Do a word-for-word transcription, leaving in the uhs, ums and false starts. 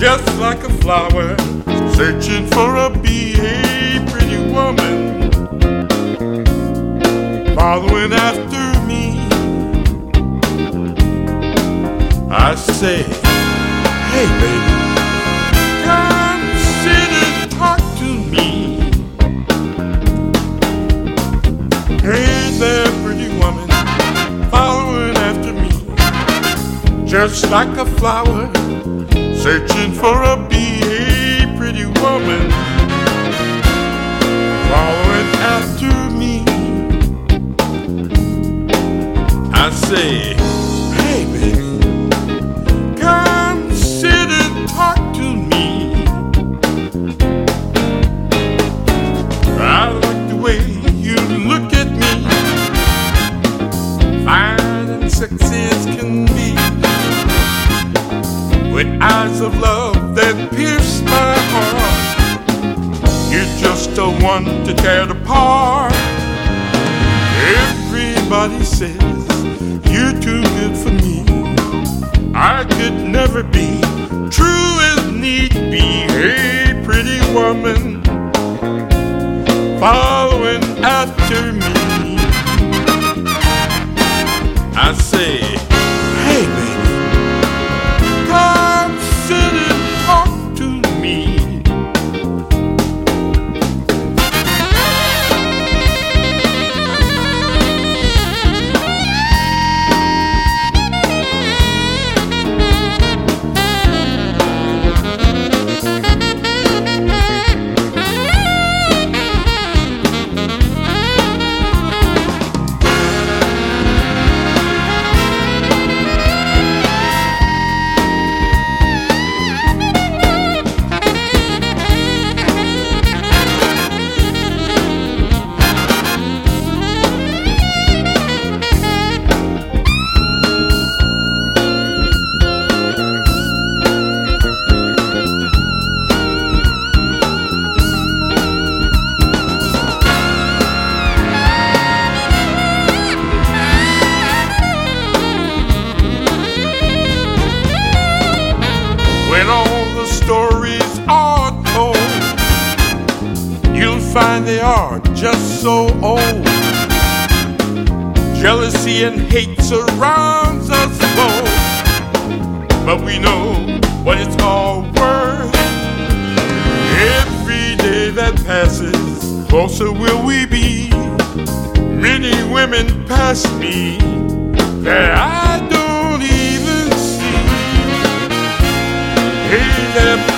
just like a flower, searching for a bee. Hey, pretty woman, following after me. I say, hey baby, come sit and talk to me. Hey there, pretty woman, following after me, just like a flower, searching for a bee. Hey, pretty woman, following after me. I say, hey baby, come sit and talk to me. I like the way you look at me, fine and sexy as can be, with eyes of love that pierce my heart. You're just the one to tear it apart. Everybody says you're too good for me. I could never be true as need be. Hey, pretty woman, following after me. I say, hey baby, come sit and talk to me. When all the stories are told, you'll find they are just so old. Jealousy and hate surrounds us both, but we know what it's all worth. Every day that passes, closer will we be. Many women pass me that I don't even see. Hey there,